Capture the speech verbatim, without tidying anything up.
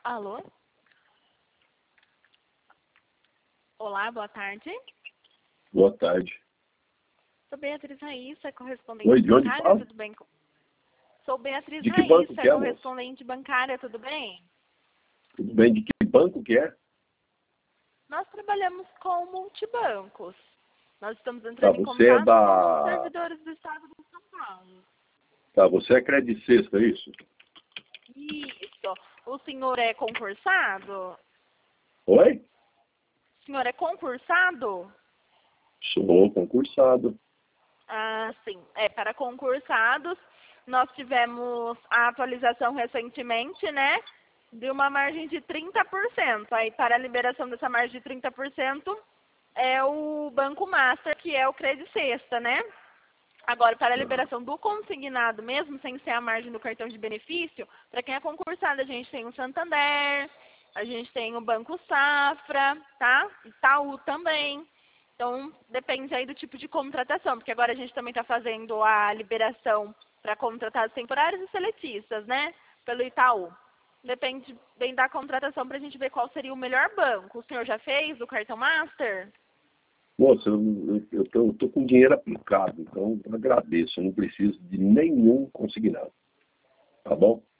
Alô? Olá, boa tarde. Boa tarde. Sou Beatriz Raíssa, correspondente Oi, de onde bancária, fala? tudo bem? Sou Beatriz De que banco Raíssa, que é, moço? correspondente bancária, tudo bem? Tudo bem, de que banco que é? Nós trabalhamos com multibancos. Nós estamos Tá, entrando em você é contato com os da... servidores do Estado de São Paulo. Tá, você é Credit Sexta, é isso? Isso. O senhor é concursado? Oi? O senhor é concursado? Sou concursado. Ah, sim. É, para concursados, nós tivemos a atualização recentemente, né? De uma margem de trinta por cento. Aí, para a liberação dessa margem de trinta por cento, é o Banco Master, que é o Credit Sexta, né? Agora, para a liberação do consignado mesmo, sem ser a margem do cartão de benefício, para quem é concursado, a gente tem o Santander, a gente tem o Banco Safra, tá? Itaú também. Então, depende aí do tipo de contratação, porque agora a gente também está fazendo a liberação para contratados temporários e seletistas, né? Pelo Itaú. Depende bem da contratação para a gente ver qual seria o melhor banco. O senhor já fez o cartão Master? Moça, eu, eu, eu, tô, eu tô com dinheiro aplicado, então eu agradeço. Eu não preciso de nenhum consignado. Tá bom?